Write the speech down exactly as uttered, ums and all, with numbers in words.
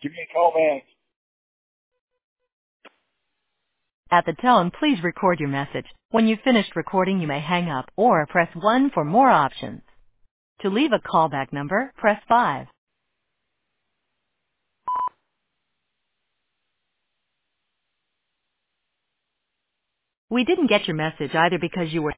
Give me a call back. At the tone, please record your message. When you've finished recording, you may hang up or press one for more options. To leave a callback number, press five. We didn't get your message either because you were